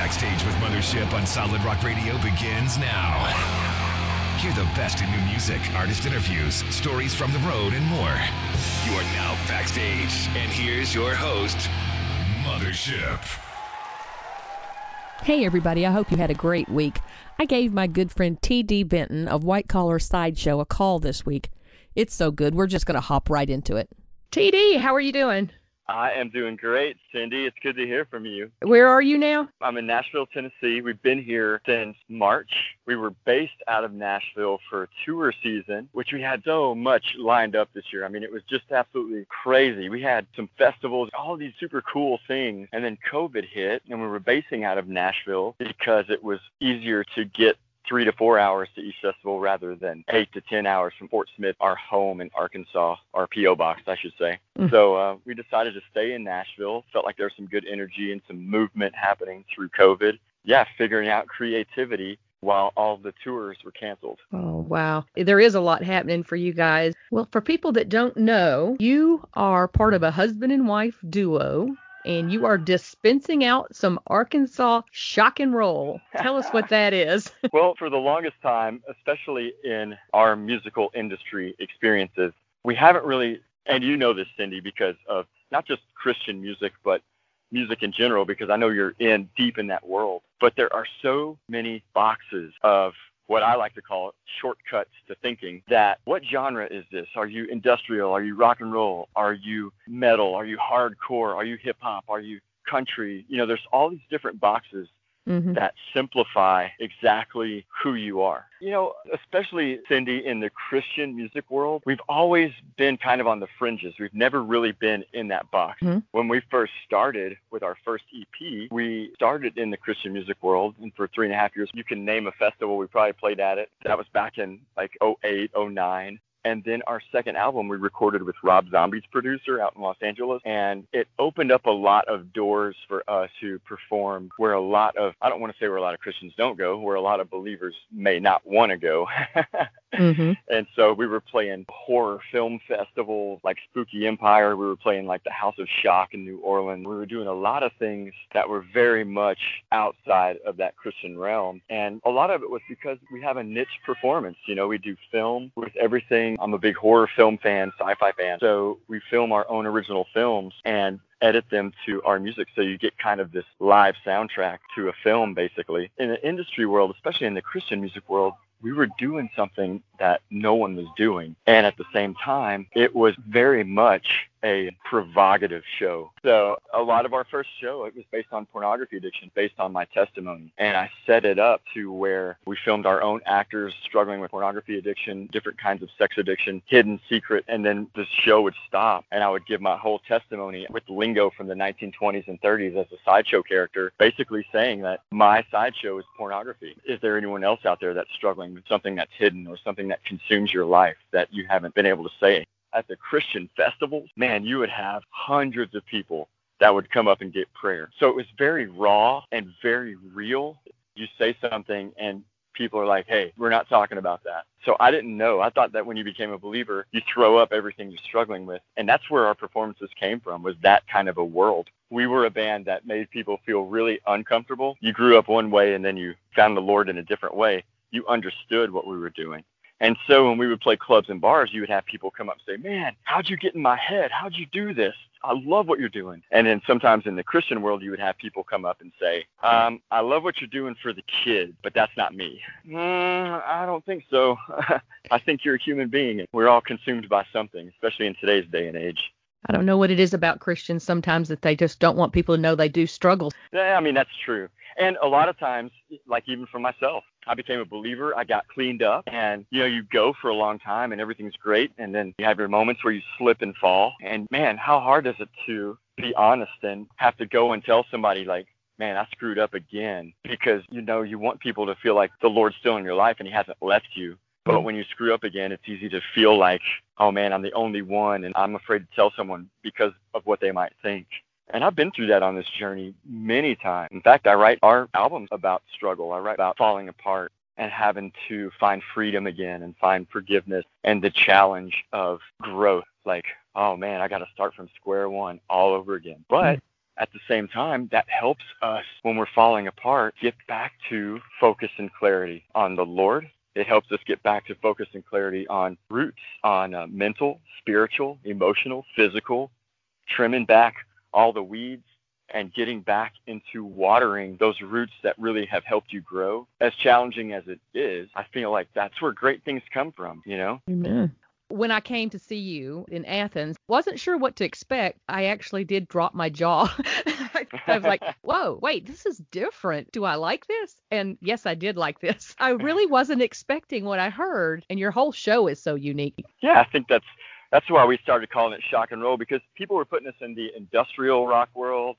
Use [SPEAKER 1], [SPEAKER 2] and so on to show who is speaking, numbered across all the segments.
[SPEAKER 1] Backstage with Mothership on Solid Rock Radio begins now. Hear the best in new music, artist interviews, stories from the road, and more. You are now backstage, and here's your host, Mothership.
[SPEAKER 2] Hey everybody, I hope you had a great week. I gave my good friend T.D. Benton of White Collar Sideshow a call this week. It's so good, we're just going to hop right into it. T.D., how are you doing?
[SPEAKER 3] I am doing great, Cindy. It's good to hear from you.
[SPEAKER 2] Where are you now?
[SPEAKER 3] I'm in Nashville, Tennessee. We've been here since March. We were based out of Nashville for tour season, which we had so much lined up this year. I mean, it was just absolutely crazy. We had some festivals, all these super cool things, and then COVID hit, and we were basing out of Nashville because it was easier to get 3 to 4 hours to each festival rather than 8 to 10 hours from Fort Smith, our home in Arkansas, our P.O. box, I should say. So we decided to stay in Nashville. Felt like there was some good energy and some movement happening through COVID. Yeah, figuring out creativity while all the tours were canceled.
[SPEAKER 2] Oh, wow. There is a lot happening for you guys. Well, for people that don't know, you are part of a husband and wife duo, and you are dispensing out some Arkansas shock and roll. Tell us what that is.
[SPEAKER 3] Well, for the longest time, especially in our musical industry experiences, we haven't really, and you know this, Cindy, because of not just Christian music, but music in general, because I know you're deep in that world. But there are so many boxes of what I like to call shortcuts to thinking, that what genre is this? Are you industrial? Are you rock and roll? Are you metal? Are you hardcore? Are you hip hop? Are you country? You know, there's all these different boxes that simplify exactly who you are. You know, especially, Cindy, in the Christian music world, we've always been kind of on the fringes. We've never really been in that box. When we first started with our first EP, we started in the Christian music world, and for 3.5 years, you can name a festival, we probably played at it. That was back in like 08, 09. And then our second album we recorded with Rob Zombie's producer out in Los Angeles. And it opened up a lot of doors for us to perform where a lot of, I don't want to say where a lot of Christians don't go, where a lot of believers may not want to go. And so we were playing horror film festivals like Spooky Empire. We were playing like the House of Shock in New Orleans. We were doing a lot of things that were very much outside of that Christian realm. And a lot of it was because we have a niche performance. You know, we do film with everything. I'm a big horror film fan, sci-fi fan. So we film our own original films and edit them to our music. So you get kind of this live soundtrack to a film, basically. In the industry world, especially in the Christian music world, we were doing something that no one was doing. And at the same time, it was very much a provocative show. So a lot of our first show, it was based on pornography addiction, based on my testimony. And I set it up to where we filmed our own actors struggling with pornography addiction, different kinds of sex addiction, hidden secret. And then the show would stop and I would give my whole testimony with lingo from the 1920s and 30s as a sideshow character, basically saying that my sideshow is pornography. Is there anyone else out there that's struggling with something that's hidden or something that consumes your life that you haven't been able to say? At the Christian festivals, man, you would have hundreds of people that would come up and get prayer. So it was very raw and very real. You say something and people are like, hey, we're not talking about that. So I didn't know. I thought that when you became a believer, you throw up everything you're struggling with. And that's where our performances came from, was that kind of a world. We were a band that made people feel really uncomfortable. You grew up one way and then you found the Lord in a different way. You understood what we were doing. And so when we would play clubs and bars, you would have people come up and say, man, how'd you get in my head? How'd you do this? I love what you're doing. And then sometimes in the Christian world, you would have people come up and say, I love what you're doing for the kids, but that's not me. I don't think so. I think you're a human being. We're all consumed by something, especially in today's day and age.
[SPEAKER 2] I don't know what it is about Christians sometimes that they just don't want people to know they do struggle.
[SPEAKER 3] Yeah, I mean, that's true. And a lot of times, like even for myself, I became a believer. I got cleaned up and, you know, you go for a long time and everything's great. And then you have your moments where you slip and fall. And man, how hard is it to be honest and have to go and tell somebody like, man, I screwed up again, because, you know, you want people to feel like the Lord's still in your life and he hasn't left you. But when you screw up again, it's easy to feel like, oh man, I'm the only one and I'm afraid to tell someone because of what they might think. And I've been through that on this journey many times. In fact, I write our albums about struggle. I write about falling apart and having to find freedom again and find forgiveness and the challenge of growth. Like, oh man, I got to start from square one all over again. But at the same time, that helps us when we're falling apart get back to focus and clarity on the Lord. It helps us get back to focus and clarity on roots, on mental, spiritual, emotional, physical, trimming back all the weeds and getting back into watering those roots that really have helped you grow. As challenging as it is, I feel like that's where great things come from, you know?
[SPEAKER 2] Amen. When I came to see you in Athens, wasn't sure what to expect. I actually did drop my jaw. I was like, whoa, wait, this is different. Do I like this? And yes, I did like this. I really wasn't expecting what I heard. And your whole show is so unique.
[SPEAKER 3] Yeah, I think that's why we started calling it Shock and Roll, because people were putting us in the industrial rock world,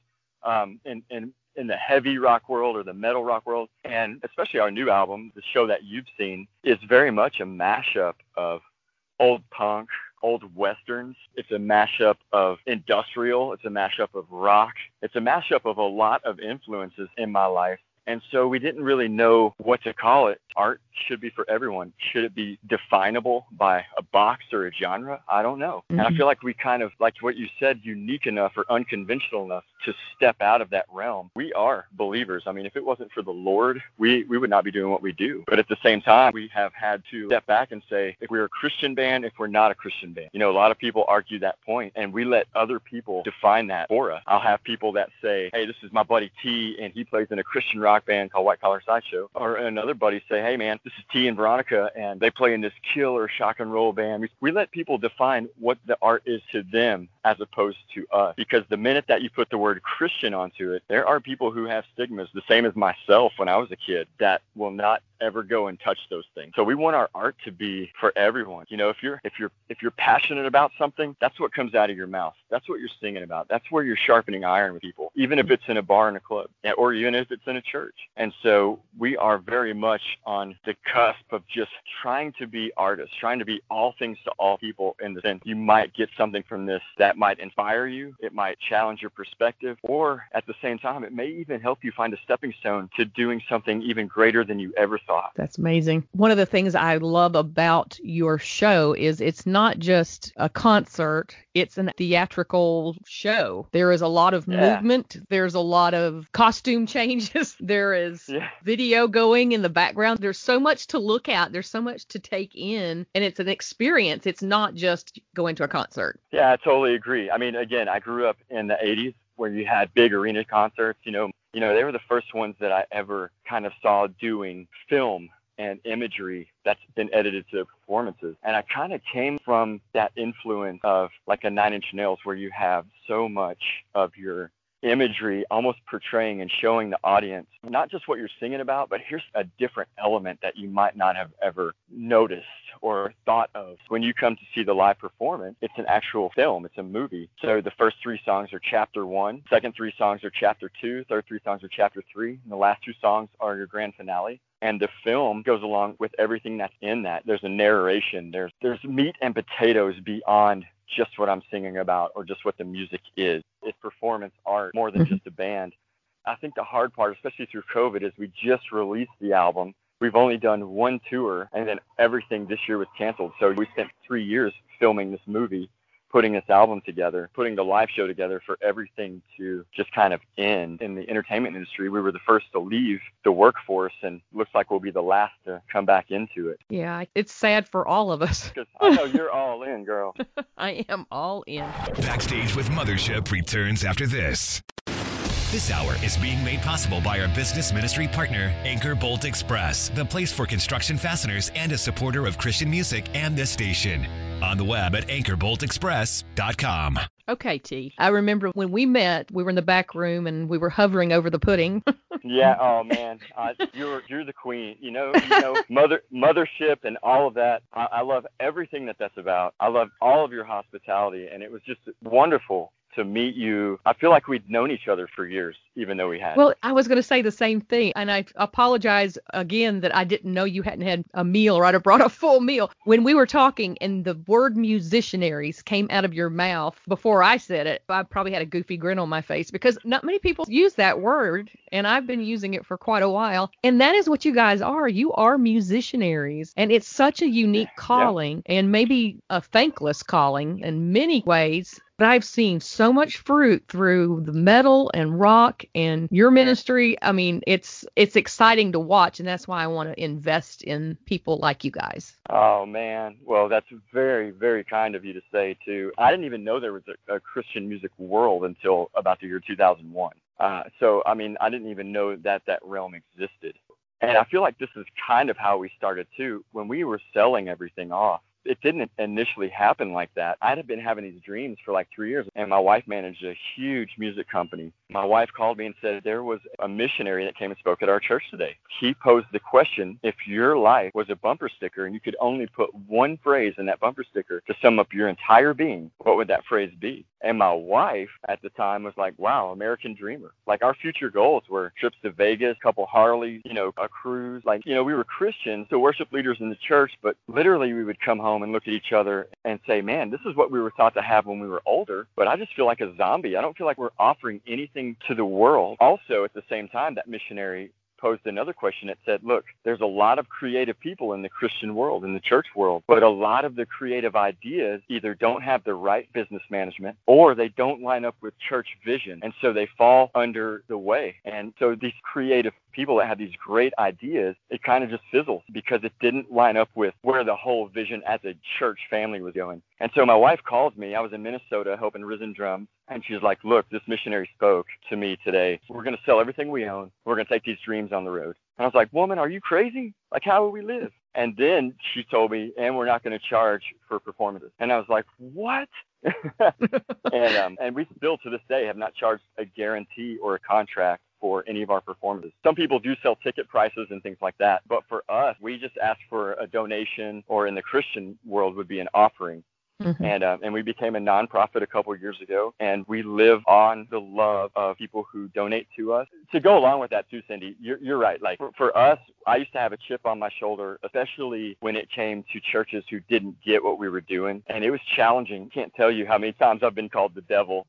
[SPEAKER 3] in the heavy rock world or the metal rock world. And especially our new album, the show that you've seen, is very much a mashup of old punk, old westerns. It's a mashup of industrial. It's a mashup of rock. It's a mashup of a lot of influences in my life. And so we didn't really know what to call it. Art should be for everyone. Should it be definable by a box or a genre? I don't know. Mm-hmm. And I feel like we kind of, like what you said, unique enough or unconventional enough to step out of that realm. We are believers. I mean, if it wasn't for the Lord, we would not be doing what we do. But at the same time, we have had to step back and say, if we're a Christian band, if we're not a Christian band. You know, a lot of people argue that point, and we let other people define that for us. I'll have people that say, hey, this is my buddy T, and he plays in a Christian rock band called White Collar Sideshow. Or another buddy say, hey man, this is T and Veronica, and they play in this killer shock and roll band. We let people define what the art is to them as opposed to us. Because the minute that you put the word Christian onto it, there are people who have stigmas, the same as myself when I was a kid, that will not ever go and touch those things. So we want our art to be for everyone. You know, if you're passionate about something, that's what comes out of your mouth. That's what you're singing about. That's where you're sharpening iron with people, even if it's in a bar and a club, or even if it's in a church. And so we are very much on the cusp of just trying to be artists, trying to be all things to all people, in the sense you might get something from this that might inspire you, it might challenge your perspective, or at the same time, it may even help you find a stepping stone to doing something even greater than you ever thought.
[SPEAKER 2] That's amazing. One of the things I love about your show is it's not just a concert, it's a theatrical show. There is a lot of movement. There's a lot of costume changes. There is video going in the background. There's so much to look at. There's so much to take in, and it's an experience. It's not just going to a concert.
[SPEAKER 3] Yeah, I totally agree. I mean, again, I grew up in the 80s where you had big arena concerts. You know, they were the first ones that I ever kind of saw doing film and imagery that's been edited to performances. And I kind of came from that influence of like a Nine Inch Nails, where you have so much of your imagery almost portraying and showing the audience not just what you're singing about, but here's a different element that you might not have ever noticed or thought of. When you come to see the live performance, it's an actual film. It's a movie. So the first 3 songs are chapter 1, second 3 songs are chapter 2, third 3 songs are chapter 3, and the last 2 songs are your grand finale. And the film goes along with everything that's in that. There's a narration. There's meat and potatoes beyond just what I'm singing about or just what the music is. It's performance art more than just a band. I think the hard part, especially through COVID, is we just released the album. We've only done 1 tour, and then everything this year was canceled. So we spent 3 years filming this movie, putting this album together, putting the live show together for everything to just kind of end. In the entertainment industry, we were the first to leave the workforce, and looks like we'll be the last to come back into it.
[SPEAKER 2] Yeah, it's sad for all of us.
[SPEAKER 3] Because I know you're all in, girl.
[SPEAKER 2] I am all in.
[SPEAKER 1] Backstage with Mothership returns after this. This hour is being made possible by our business ministry partner, Anchor Bolt Express, the place for construction fasteners and a supporter of Christian music and this station. On the web at anchorboltexpress.com.
[SPEAKER 2] Okay, T. I remember when we met, we were in the back room and we were hovering over the pudding.
[SPEAKER 3] Yeah. Oh man, you're the queen. You know, mothership and all of that. I love everything that's about. I love all of your hospitality, and it was just wonderful to meet you. I feel like we'd known each other for years, even though we hadn't.
[SPEAKER 2] Well, I was going to say the same thing, and I apologize again that I didn't know you hadn't had a meal, or I'd have brought a full meal. When we were talking and the word musicianaries came out of your mouth before I said it, I probably had a goofy grin on my face, because not many people use that word, and I've been using it for quite a while. And that is what you guys are. You are musicianaries, and it's such a unique calling, and maybe a thankless calling in many ways. But I've seen so much fruit through the metal and rock and your ministry. I mean, it's exciting to watch, and that's why I want to invest in people like you guys.
[SPEAKER 3] Oh, man. Well, that's very, very kind of you to say, too. I didn't even know there was a Christian music world until about the year 2001. So, I mean, I didn't even know that realm existed. And I feel like this is kind of how we started, too. When we were selling everything off, it didn't initially happen like that. I'd have been having these dreams for like 3 years, and my wife managed a huge music company. My wife called me and said there was a missionary that came and spoke at our church today. He posed the question, if your life was a bumper sticker and you could only put one phrase in that bumper sticker to sum up your entire being, what would that phrase be? And my wife at the time was like, wow, American dreamer. Like, our future goals were trips to Vegas, a couple Harleys, a cruise. Like, we were Christians, so worship leaders in the church, but literally we would come home and look at each other and say, man, this is what we were taught to have when we were older, but I just feel like a zombie. I don't feel like we're offering anything to the world. Also, at the same time, that missionary posed another question that said, look, there's a lot of creative people in the Christian world, in the church world, but a lot of the creative ideas either don't have the right business management or they don't line up with church vision. And so they fall under the way. And so these creative people that have these great ideas, it kind of just fizzles because it didn't line up with where the whole vision as a church family was going. And so my wife called me. I was in Minnesota helping Risen Drums. And she's like, look, this missionary spoke to me today. We're going to sell everything we own. We're going to take these dreams on the road. And I was like, woman, are you crazy? Like, how will we live? And then she told me, and we're not going to charge for performances. And I was like, what? and we still to this day have not charged a guarantee or a contract for any of our performances. Some people do sell ticket prices and things like that. But for us, we just ask for a donation, or in the Christian world would be an offering. Mm-hmm. And we became a nonprofit a couple of years ago, and we live on the love of people who donate to us. To go along with that too, Cindy, you're right. Like for us, I used to have a chip on my shoulder, especially when it came to churches who didn't get what we were doing. And it was challenging. Can't tell you how many times I've been called the devil.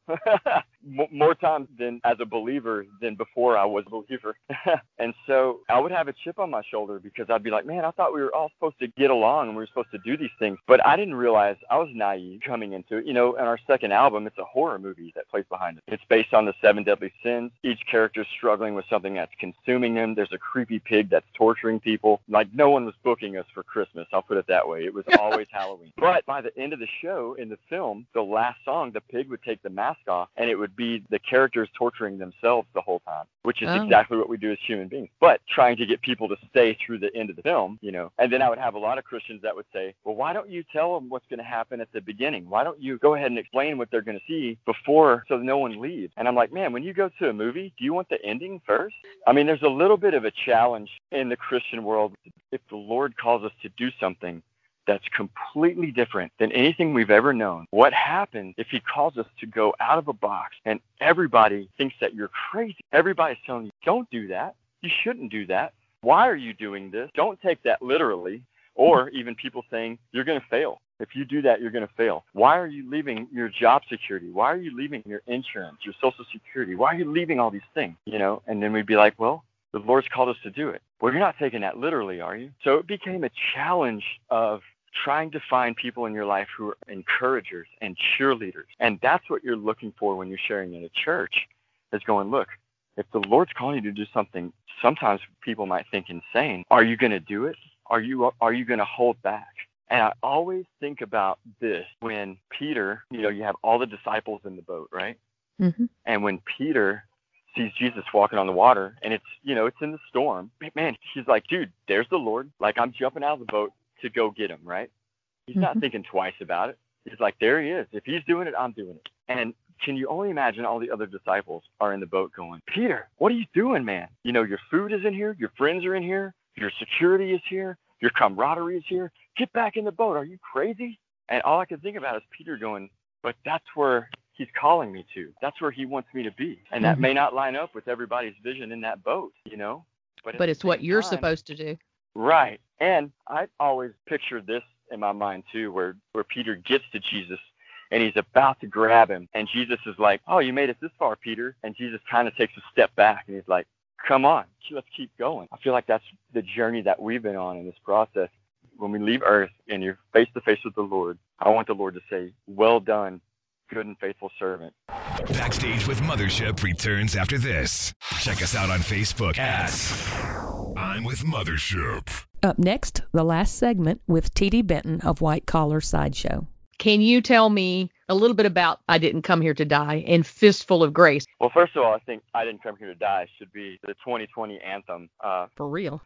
[SPEAKER 3] More times than as a believer than before I was a believer. And so I would have a chip on my shoulder because I'd be like, man, I thought we were all supposed to get along and we were supposed to do these things. But I didn't realize I was naive coming into it. In our second album, it's a horror movie that plays behind it. It's based on the 7 deadly sins. Each character is struggling with something that's consuming them. There's a creepy pig that's torturing people. Like, no one was booking us for Christmas. I'll put it that way. It was always Halloween. But by the end of the show, in the film, the last song, the pig would take the mask off, and it would be the characters torturing themselves the whole time, which is exactly what we do as human beings. But trying to get people to stay through the end of the film, And then I would have a lot of Christians that would say, well, why don't you tell them what's going to happen at the beginning? Why don't you go ahead and explain what they're going to see before so no one leaves? And I'm like, man, when you go to a movie, do you want the ending first? I mean, there's a little bit of a challenge in the Christian world. If the Lord calls us to do something that's completely different than anything we've ever known, what happens if he calls us to go out of a box and everybody thinks that you're crazy? Everybody's telling you, don't do that. You shouldn't do that. Why are you doing this? Don't take that literally. Or even people saying, you're going to fail. If you do that, you're going to fail. Why are you leaving your job security? Why are you leaving your insurance, your Social Security? Why are you leaving all these things? And then we'd be like, well, the Lord's called us to do it. Well, you're not taking that literally, are you? So it became a challenge of trying to find people in your life who are encouragers and cheerleaders. And that's what you're looking for when you're sharing in a church, is going, look, if the Lord's calling you to do something, sometimes people might think insane. Are you going to do it? Are you going to hold back? And I always think about this when Peter, you have all the disciples in the boat, right? Mm-hmm. And when Peter sees Jesus walking on the water, and it's in the storm, man, he's like, dude, there's the Lord. Like, I'm jumping out of the boat to go get him, right? He's not thinking twice about it. He's like, there he is. If he's doing it, I'm doing it. And can you only imagine all the other disciples are in the boat going, Peter, what are you doing, man? Your food is in here. Your friends are in here. Your security is here. Your camaraderie is here. Get back in the boat. Are you crazy? And all I can think about is Peter going, but that's where he's calling me to. That's where he wants me to be. And that may not line up with everybody's vision in that boat, But it's what you're supposed to do. Right. And I always pictured this in my mind too, where Peter gets to Jesus and he's about to grab him. And Jesus is like, oh, you made it this far, Peter. And Jesus kind of takes a step back and he's like, come on, let's keep going. I feel like that's the journey that we've been on in this process. When we leave earth and you're face to face with the Lord, I want the Lord to say, well done, good and faithful servant.
[SPEAKER 1] Backstage with Mothership returns after this. Check us out on Facebook at I'm with Mothership.
[SPEAKER 4] Up next, the last segment with T.D. Benton of White Collar Sideshow.
[SPEAKER 2] Can you tell me a little bit about I Didn't Come Here to Die and Fistful of Grace?
[SPEAKER 3] Well, first of all, I think I Didn't Come Here to Die should be the 2020 anthem.
[SPEAKER 2] For real.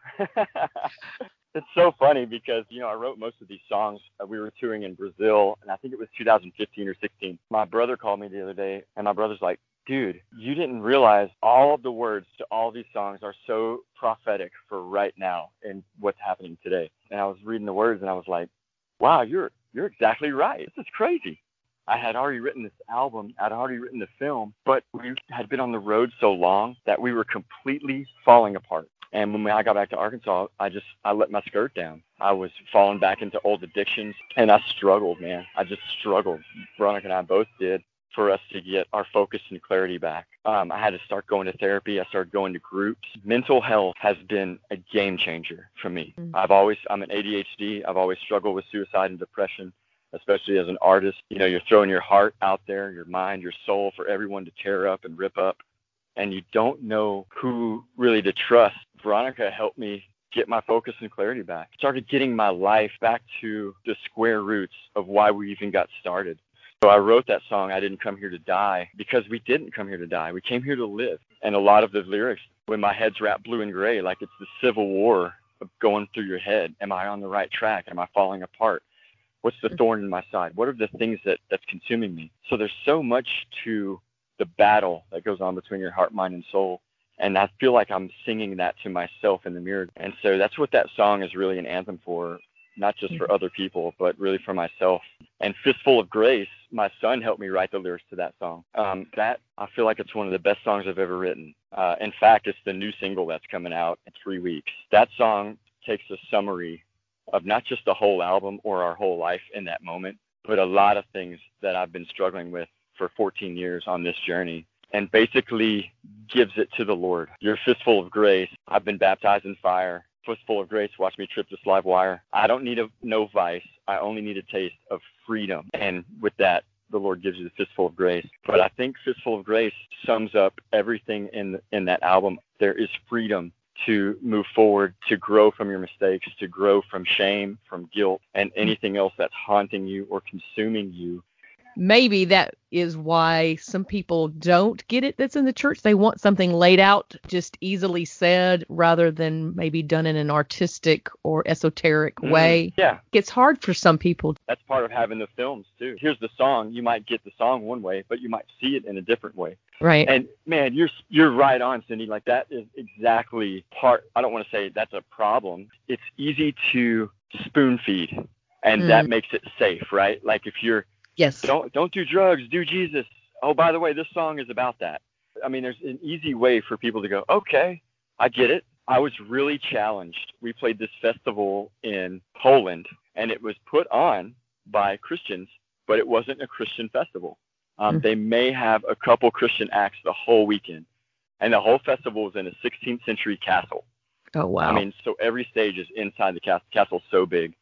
[SPEAKER 3] It's so funny because, I wrote most of these songs. We were touring in Brazil, and I think it was 2015 or 16. My brother called me the other day, and my brother's like, dude, you didn't realize all of the words to all these songs are so prophetic for right now and what's happening today. And I was reading the words, and I was like, wow, you're exactly right. This is crazy. I had already written this album. I'd already written the film, but we had been on the road so long that we were completely falling apart. And when I got back to Arkansas, I let my skirt down. I was falling back into old addictions, and I struggled, man. I just struggled. Veronica and I both did, for us to get our focus and clarity back. I had to start going to therapy. I started going to groups. Mental health has been a game changer for me. I'm an ADHD. I've always struggled with suicide and depression, especially as an artist. You're throwing your heart out there, your mind, your soul for everyone to tear up and rip up, and you don't know who really to trust. Veronica helped me get my focus and clarity back. Started getting my life back to the square roots of why we even got started. So I wrote that song, I Didn't Come Here to Die, because we didn't come here to die. We came here to live. And a lot of the lyrics, when my head's wrapped blue and gray, like it's the Civil War of going through your head. Am I on the right track? Am I falling apart? What's the thorn in my side? What are the things that's consuming me? So there's so much to the battle that goes on between your heart, mind, and soul. And I feel like I'm singing that to myself in the mirror. And so that's what that song is really an anthem for, not just for other people, but really for myself. And Fistful of Grace, my son helped me write the lyrics to that song. That, I feel like it's one of the best songs I've ever written. In fact, it's the new single that's coming out in 3 weeks. That song takes a summary of not just the whole album or our whole life in that moment, but a lot of things that I've been struggling with for 14 years on this journey, and basically gives it to the Lord. Your Fistful of Grace. I've been baptized in fire. Fistful of Grace, watch me trip this live wire. I don't need no vice. I only need a taste of freedom. And with that, the Lord gives you the Fistful of Grace. But I think Fistful of Grace sums up everything in that album. There is freedom to move forward, to grow from your mistakes, to grow from shame, from guilt, and anything else that's haunting you or consuming you.
[SPEAKER 2] Maybe that is why some people don't get it that's in the church. They want something laid out, just easily said, rather than maybe done in an artistic or esoteric way.
[SPEAKER 3] Yeah.
[SPEAKER 2] It's hard for some people.
[SPEAKER 3] That's part of having the films, too. Here's the song. You might get the song one way, but you might see it in a different way.
[SPEAKER 2] Right.
[SPEAKER 3] And, man, you're right on, Cindy. Like, that is exactly I don't want to say that's a problem. It's easy to spoon feed, and that makes it safe, right? Like, if you're
[SPEAKER 2] Yes.
[SPEAKER 3] Don't do drugs, do Jesus. Oh, by the way, this song is about that. I mean, there's an easy way for people to go, okay, I get it. I was really challenged. We played this festival in Poland, and it was put on by Christians, but it wasn't a Christian festival. They may have a couple Christian acts the whole weekend, and the whole festival was in a 16th century castle.
[SPEAKER 2] Oh, wow.
[SPEAKER 3] I mean, so every stage is inside the castle. Castle's so big.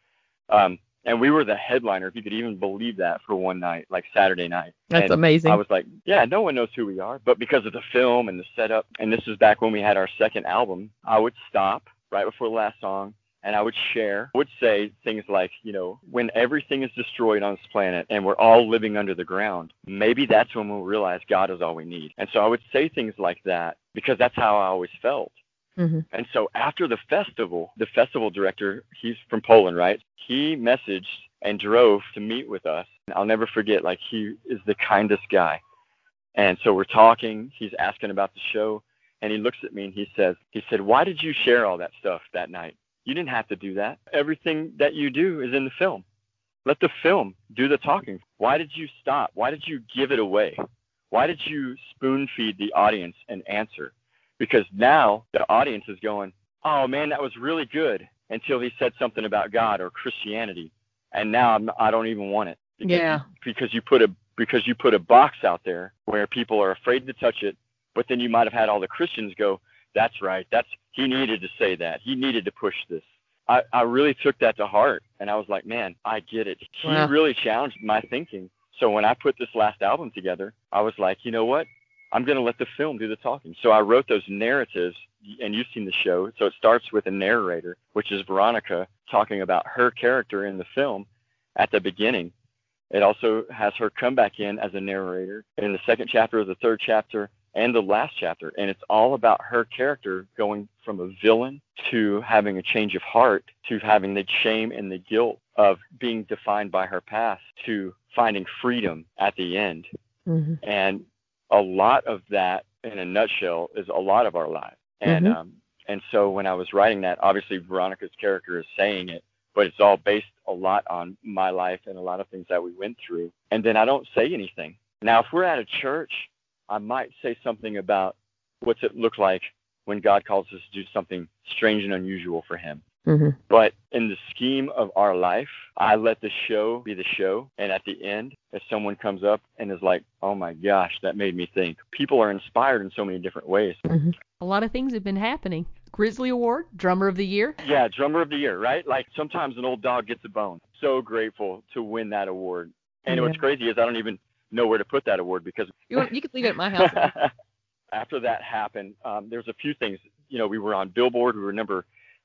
[SPEAKER 3] And we were the headliner, if you could even believe that, for one night, like Saturday night.
[SPEAKER 2] That's amazing.
[SPEAKER 3] I was like, yeah, no one knows who we are. But because of the film and the setup, and this was back when we had our second album, I would stop right before the last song, and I would share. I would say things like, when everything is destroyed on this planet and we're all living under the ground, maybe that's when we'll realize God is all we need. And so I would say things like that because that's how I always felt. Mm-hmm. And so after the festival director, he's from Poland, right? He messaged and drove to meet with us. I'll never forget, like, he is the kindest guy. And so we're talking, he's asking about the show, and he looks at me and he said, why did you share all that stuff that night? You didn't have to do that. Everything that you do is in the film. Let the film do the talking. Why did you stop? Why did you give it away? Why did you spoon feed the audience an answer? Because now the audience is going, oh, man, that was really good, until he said something about God or Christianity. And now I don't even want it. Because you put a box out there where people are afraid to touch it, but then you might have had all the Christians go, That's right. He needed to say that. He needed to push this. I really took that to heart, and I was like, man, I get it. He really challenged my thinking. So when I put this last album together, I was like, you know what? I'm going to let the film do the talking. So I wrote those narratives, and you've seen the show. So it starts with a narrator, which is Veronica, talking about her character in the film at the beginning. It also has her come back in as a narrator in the second chapter, the third chapter, and the last chapter. And it's all about her character going from a villain to having a change of heart, to having the shame and the guilt of being defined by her past, to finding freedom at the end. Mm-hmm. And a lot of that, in a nutshell, is a lot of our lives. And and so when I was writing that, obviously Veronica's character is saying it, but it's all based a lot on my life and a lot of things that we went through. And then I don't say anything. Now, if we're at a church, I might say something about what's it look like when God calls us to do something strange and unusual for him. Mm-hmm. But in the scheme of our life, I let the show be the show. And at the end, if someone comes up and is like, oh my gosh, that made me think. People are inspired in so many different ways.
[SPEAKER 4] Mm-hmm. A lot of things have been happening. Grizzly Award, Drummer of the Year.
[SPEAKER 3] Yeah, Drummer of the Year, right? Like sometimes an old dog gets a bone. So grateful to win that award. And what's crazy is I don't even know where to put that award because
[SPEAKER 2] you can leave it at my house.
[SPEAKER 3] After that happened, there's a few things. We were on Billboard. We were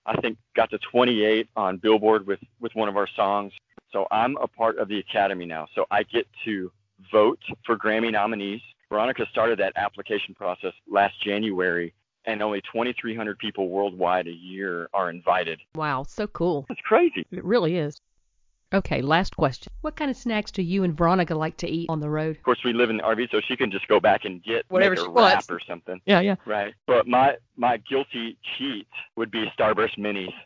[SPEAKER 3] got to 28 on Billboard with one of our songs. So I'm a part of the Academy now. So I get to vote for Grammy nominees. Veronica started that application process last January, and only 2,300 people worldwide a year are invited.
[SPEAKER 4] Wow, so cool.
[SPEAKER 3] It's crazy.
[SPEAKER 4] It really is. Okay, last question. What kind of snacks do you and Veronica like to eat on the road?
[SPEAKER 3] Of course, we live in the RV, so she can just go back and get
[SPEAKER 2] whatever
[SPEAKER 3] she wants. Or something.
[SPEAKER 4] Yeah.
[SPEAKER 3] Right. But my guilty cheat would be Starburst Minis.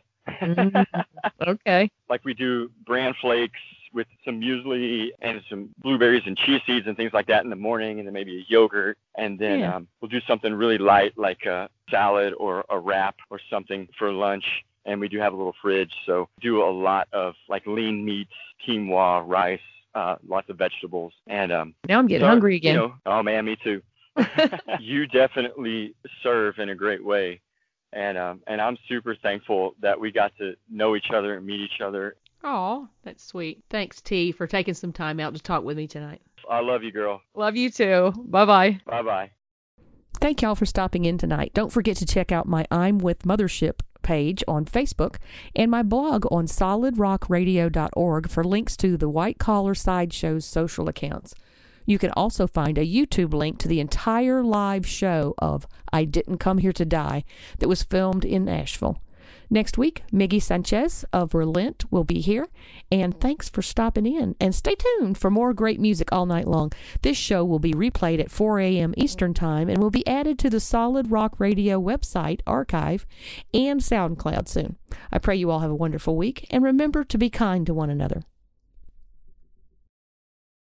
[SPEAKER 2] Okay.
[SPEAKER 3] Like we do bran flakes with some muesli and some blueberries and chia seeds and things like that in the morning, and then maybe a yogurt. And then we'll do something really light like a salad or a wrap or something for lunch. And we do have a little fridge, so do a lot of like lean meats, quinoa, rice, lots of vegetables. And
[SPEAKER 2] now I'm getting hungry again.
[SPEAKER 3] Oh man, me too. You definitely serve in a great way, and I'm super thankful that we got to know each other and meet each other.
[SPEAKER 4] Oh, that's sweet. Thanks, T, for taking some time out to talk with me tonight.
[SPEAKER 3] I love you, girl.
[SPEAKER 2] Love you too. Bye-bye.
[SPEAKER 3] Bye-bye.
[SPEAKER 4] Thank y'all for stopping in tonight. Don't forget to check out my I'm with Mothership page on Facebook and my blog on solidrockradio.org for links to the White Collar Sideshow's social accounts. You can also find a YouTube link to the entire live show of I Didn't Come Here to Die that was filmed in Nashville. Next week, Miggy Sanchez of Relent will be here, and thanks for stopping in. And stay tuned for more great music all night long. This show will be replayed at 4 a.m. Eastern Time and will be added to the Solid Rock Radio website, archive, and SoundCloud soon. I pray you all have a wonderful week, and remember to be kind to one another.